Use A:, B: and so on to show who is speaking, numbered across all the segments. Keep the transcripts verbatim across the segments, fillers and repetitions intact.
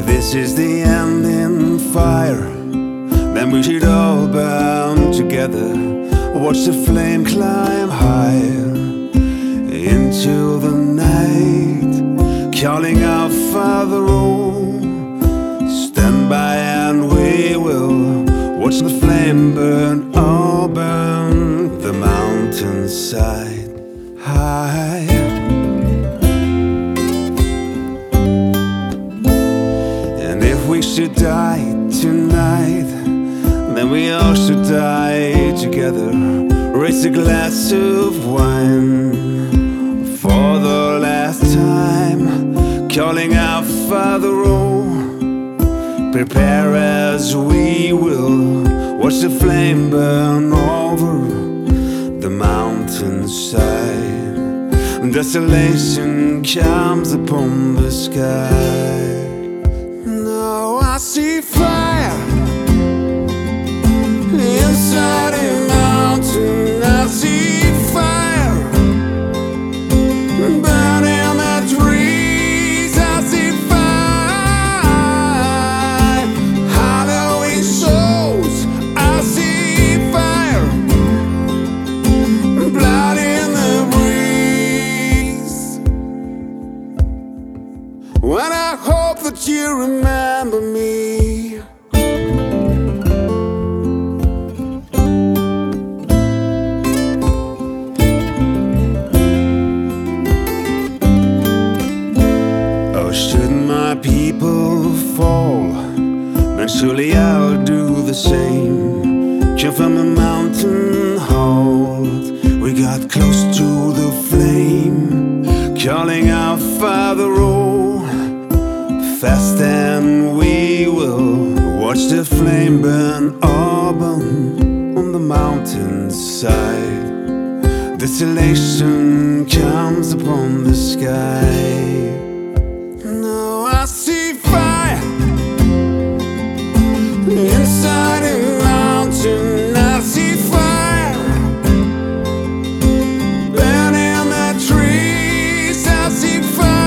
A: This is the end in fire, then we should all burn together. Watch the flame climb higher into the night, calling out Father, oh, stand by and we will watch the flame burn, all burn the mountainside high. And if we should die tonight, then we all should die together. Raise a glass of wine for the last time, calling out Father, oh, prepare as we will watch the flame burn over the mountainside. Desolation comes upon the sky. Now I see fire inside a mountain. I see fire burning the trees. I see fire hollowing souls. I see fire, blood in the breeze. When I hope that you remember me. Shouldn't my people fall, then surely I'll do the same. Came from a mountain halt, we got close to the flame, calling out Father, oh, fast and we will watch the flame burn, all burn on the mountainside. Desolation comes upon the sky. I see fire inside a mountain. I see fire burning the trees. I see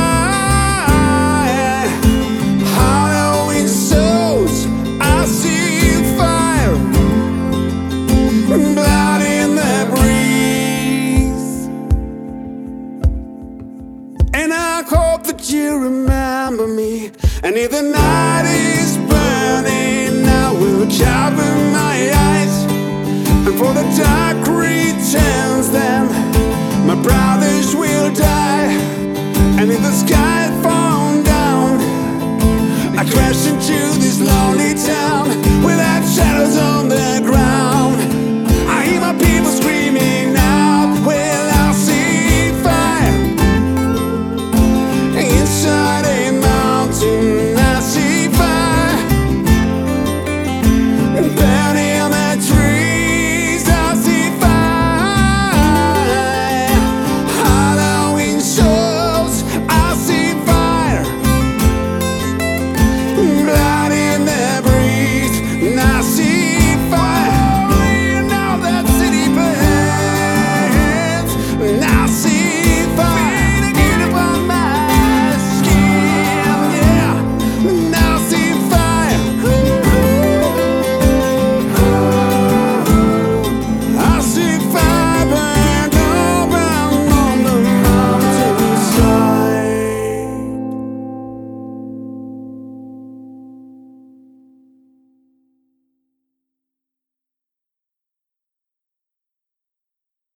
A: fire hollowing souls. I see fire, blood in the breeze. And I hope that you remember me. And if the night is burning, I will cover my eyes. And for the dark returns, then my brothers will die. And if the sky falls down, I crash into this lonely town without shadows on